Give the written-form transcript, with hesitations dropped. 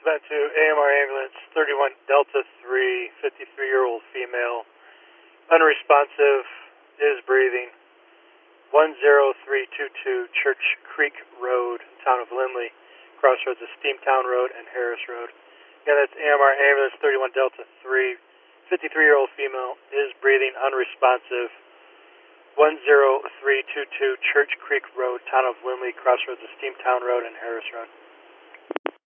sent to AMR Ambulance 31 Delta 3, 53-year-old female, unresponsive, is breathing, 10322 Church Creek Road, town of Lindley, crossroads of Steamtown Road and Harris Road. Again, that's AMR Ambulance 31 Delta 3, 53-year-old female, is breathing, unresponsive, 10322 Church Creek Road, town of Lindley, crossroads of Steamtown Road and Harris Road.